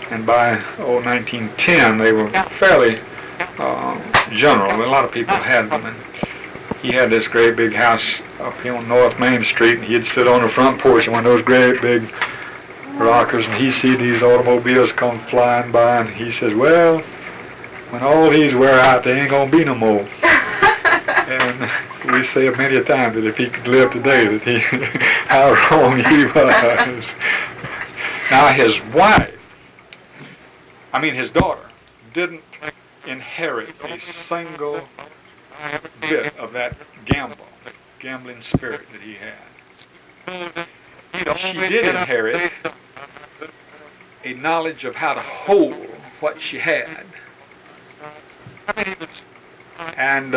and by 1910 they were fairly general. A lot of people had them, and he had this great big house up here on North Main Street, and he'd sit on the front porch of one of those great big rockers, and he'd see these automobiles come flying by, and he says, well, when all these wear out, there ain't gonna be no more. And we say many a time that if he could live today, that he, how wrong he was. Now his wife, his daughter, didn't inherit a single bit of that gambling spirit that he had. She did inherit a knowledge of how to hold what she had. And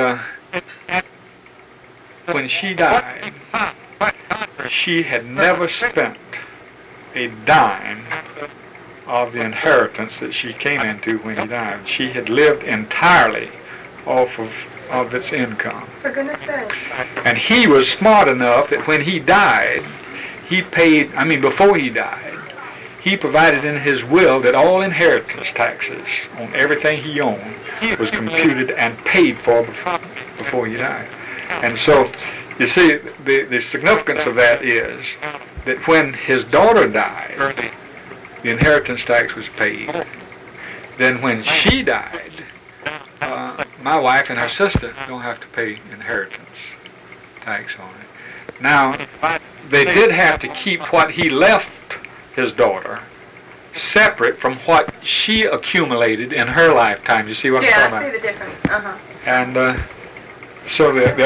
when she died, she had never spent a dime of the inheritance that she came into when he died. She had lived entirely off of its income. For goodness sake. And he was smart enough that when he died, he paid, before he died, he provided in his will that all inheritance taxes on everything he owned was computed and paid for before he died. And so, you see, the significance of that is that when his daughter died, the inheritance tax was paid. Then when she died, my wife and her sister don't have to pay inheritance tax on it. Now, they did have to keep what he left his daughter separate from what she accumulated in her lifetime. You see what I'm talking about? Yeah, I see the difference. And so the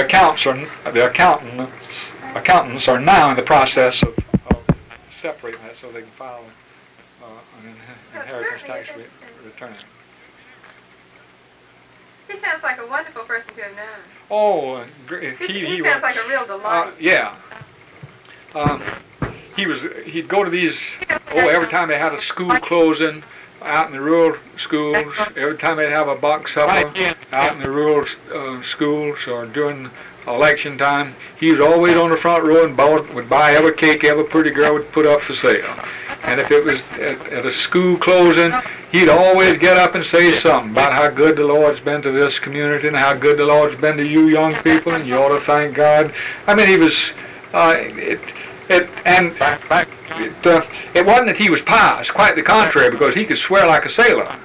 accountants are now in the process of separating that so they can file an inheritance tax return. He sounds like a wonderful person to have known. Oh, he sounds like a real delight. Yeah. He'd go to these, every time they had a school closing out in the rural schools, every time they'd have a box supper out in the rural schools or during election time, he was always on the front row and would buy every cake every pretty girl would put up for sale. And if it was at a school closing, he'd always get up and say something about how good the Lord's been to this community and how good the Lord's been to you young people, and you ought to thank God. He was, it wasn't that he was pious, quite the contrary, because he could swear like a sailor.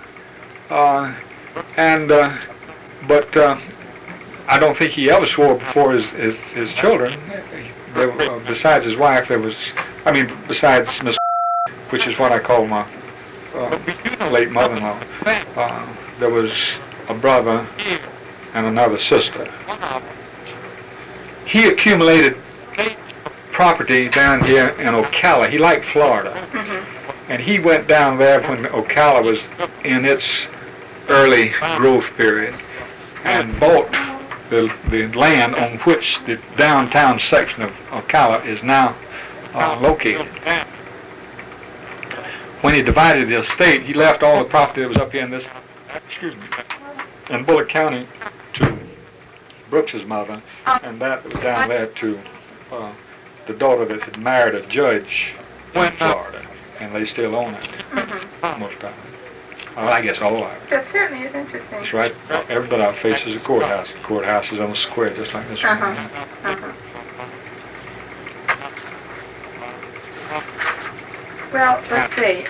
But I don't think he ever swore before his children. Besides his wife, besides Miss, which is what I call my late mother-in-law, there was a brother and another sister. He accumulated property down here in Ocala. He liked Florida. Mm-hmm. And he went down there when Ocala was in its early growth period and bought the land on which the downtown section of Ocala is now located. When he divided the estate, he left all the property that was up here in in Bullock County to Brooks's mother, and that was down there to the daughter that had married a judge in Florida, and they still own it, most of it. I guess all of it. That certainly is interesting. That's right. Everybody out faces the courthouse. The courthouse is on a square, just like this one. Well, let's see.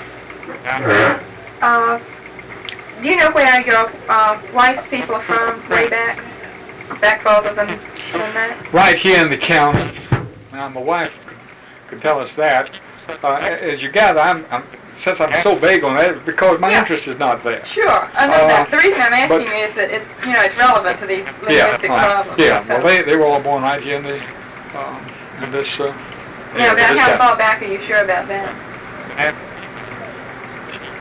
Do you know where your wife's people are from, way back further than that? Right here in the county. Now, my wife could tell us that. As you gather, since I'm so vague on that, because my interest is not there. Sure, I know that. The reason I'm asking you is that it's relevant to these linguistic problems. Yeah. So. Well, they were all born right here in the in this. About how far back are you sure about that?